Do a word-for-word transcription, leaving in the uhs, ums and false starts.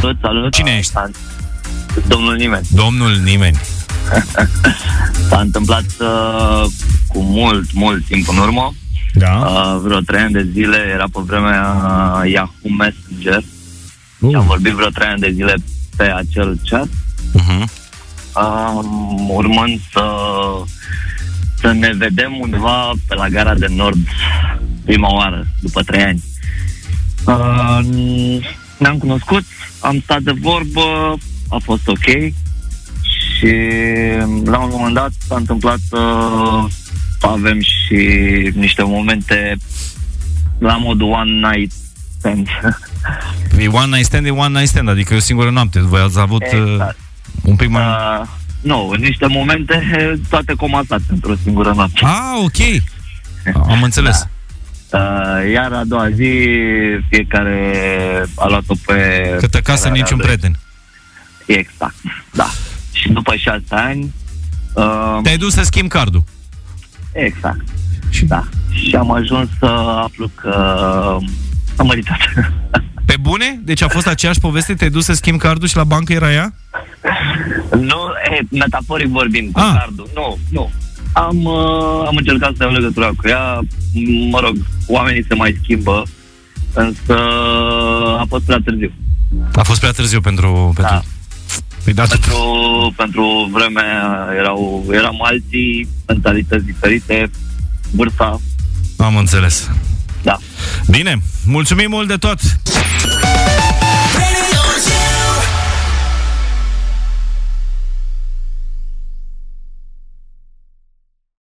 Salut, salut. Cine ești? Domnul Nimeni. Domnul Nimeni. S-a întâmplat uh, cu mult, mult timp în urmă. Da. Uh, vreo trei ani de zile, era pe vremea uh, Yahoo Messenger. Uh. Și am vorbit vreo trei ani de zile pe acel chat. Uh-huh. Uh, urmând să, să ne vedem undeva pe la Gara de Nord prima oară, după trei ani. Uh, ne-am cunoscut, am stat de vorbă, a fost ok. Și la un moment dat s-a întâmplat să avem și niște momente la modul one night stand. E one night stand, e one night stand, adică e o singură noapte. Voi ați avut exact. uh, un pic mai... Uh, nu, niște momente toate comasate într-o singură noapte. Ah, ok. Am înțeles. Da. Uh, iar a doua zi fiecare a luat-o pe... Câtă casă, niciun prieten. Exact, da. Și după șase ani uh, te-ai dus să schimbi cardul. Exact. Și? Da. Și am ajuns să aflu că am măritat. Pe bune? Deci a fost aceeași poveste? Te-ai dus să schimbi cardul și la bancă era ea? Nu, e, metaforic vorbind, cu ah. cardul. Nu, nu. Am, uh, am încercat să iau legătura cu ea. Mă rog, oamenii se mai schimbă, însă a fost prea târziu. A fost prea târziu pentru... pentru... Da. Păi da, pentru, pentru vremea erau, eram alții, mentalități diferite, vârsta. Am înțeles. Da. Bine, mulțumim mult de tot!